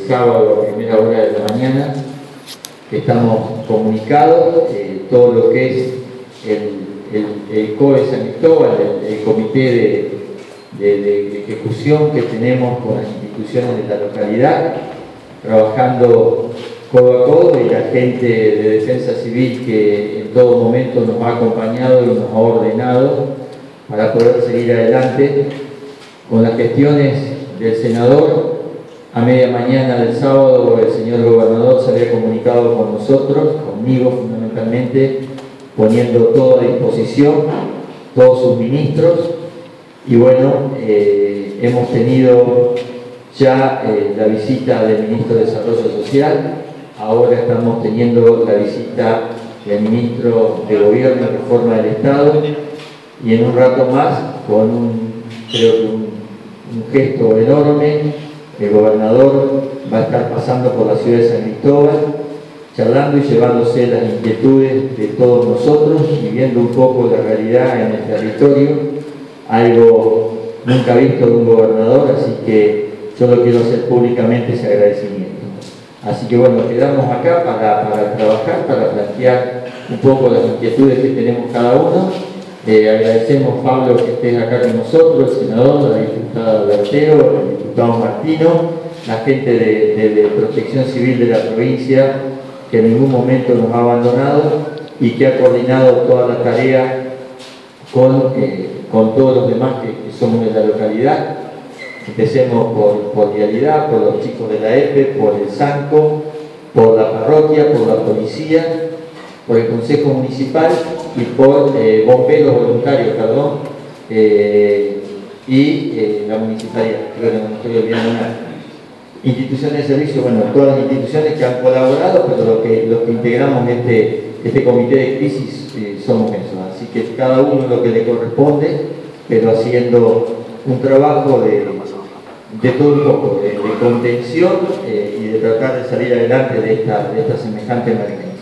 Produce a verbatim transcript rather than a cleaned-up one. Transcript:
sábado a primera hora de la mañana, que estamos comunicados, eh, todo lo que es el, el, el C O E San Cristóbal, el, el comité de, de, de ejecución que tenemos con las instituciones de la localidad, trabajando codo a codo, y la gente de Defensa Civil que en todo momento nos ha acompañado y nos ha ordenado para poder seguir adelante con las gestiones del senador. A media mañana del sábado el señor gobernador se había comunicado con nosotros, conmigo fundamentalmente, poniendo todo a disposición, todos sus ministros, y bueno, eh, hemos tenido ya eh, la visita del ministro de Desarrollo Social, ahora estamos teniendo la visita del ministro de Gobierno y Reforma del Estado, y en un rato más, con un, creo que un, un gesto enorme, el gobernador va a estar pasando por la ciudad de San Cristóbal, charlando y llevándose las inquietudes de todos nosotros y viendo un poco la realidad en el territorio, algo nunca visto de un gobernador, así que yo lo quiero hacer públicamente ese agradecimiento. Así que bueno, quedamos acá para, para trabajar, para plantear un poco las inquietudes que tenemos cada uno. Eh, agradecemos, Pablo, que estés acá con nosotros, el senador, la diputada Bertero, el diputado Martino, la gente de, de, de Protección Civil de la provincia, que en ningún momento nos ha abandonado y que ha coordinado toda la tarea con, eh, con todos los demás que, que somos de la localidad. Empecemos por, por Vialidad, por los chicos de la E P E, por el SANCO, por la parroquia, por la policía, por el Consejo Municipal y por eh, bomberos voluntarios, perdón, eh, y eh, la municipalidad, creo que no me estoy olvidando nada. Instituciones de servicio, bueno, todas las instituciones que han colaborado, pero los que, los que integramos este, este comité de crisis eh, somos esos, así que cada uno lo que le corresponde, pero haciendo un trabajo de, de todo un poco, de, de contención eh, y de tratar de salir adelante de esta, de esta semejante emergencia.